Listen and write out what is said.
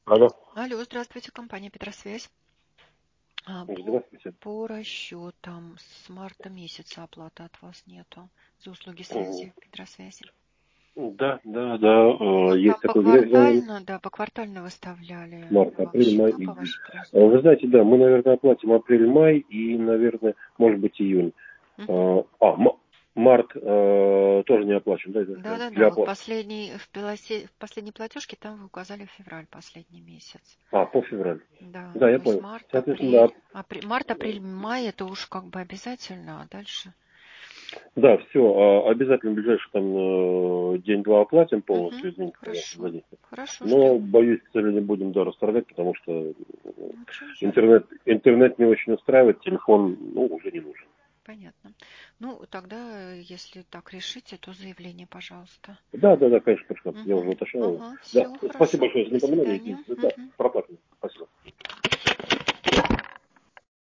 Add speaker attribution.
Speaker 1: Алло.
Speaker 2: Алло, здравствуйте, компания Петросвязь.
Speaker 1: Здравствуйте.
Speaker 2: По расчетам с марта месяца оплаты от вас нету за услуги связи Петросвязи.
Speaker 1: Да,
Speaker 2: Ну,
Speaker 1: есть
Speaker 2: там
Speaker 1: такой график.
Speaker 2: поквартально выставляли
Speaker 1: Март,
Speaker 2: вам
Speaker 1: апрель, май,
Speaker 2: счета по
Speaker 1: июнь.
Speaker 2: вашей просьбе.
Speaker 1: Вы знаете, да, мы, наверное, оплатим апрель-май и, наверное, может быть, июнь. Март тоже не оплачен, да? Для
Speaker 2: Да. Вот
Speaker 1: оплаты.
Speaker 2: в последней платежке там вы указали февраль, последний месяц.
Speaker 1: По февраль.
Speaker 2: Да,
Speaker 1: Да, я
Speaker 2: то есть
Speaker 1: понял.
Speaker 2: март,
Speaker 1: Соответственно,
Speaker 2: апрель. Март, апрель, май это уж как бы обязательно, а дальше.
Speaker 1: да, все, обязательно в ближайший день-два оплатим полностью, извините, пожалуйста,
Speaker 2: Хорошо.
Speaker 1: за них.
Speaker 2: Хорошо,
Speaker 1: Но,
Speaker 2: ждем.
Speaker 1: боюсь, к сожалению, будем, да, расторгать, потому что
Speaker 2: Очень жаль.
Speaker 1: интернет не очень устраивает, телефон, уже не нужен.
Speaker 2: Понятно. Ну, тогда, если так решите, то заявление, пожалуйста.
Speaker 1: Да, конечно, пришло. Я уже уточнял.
Speaker 2: Ага,
Speaker 1: Да,
Speaker 2: все
Speaker 1: спасибо
Speaker 2: хорошо.
Speaker 1: большое за
Speaker 2: До
Speaker 1: напоминание.
Speaker 2: свидания.
Speaker 1: Извините, да,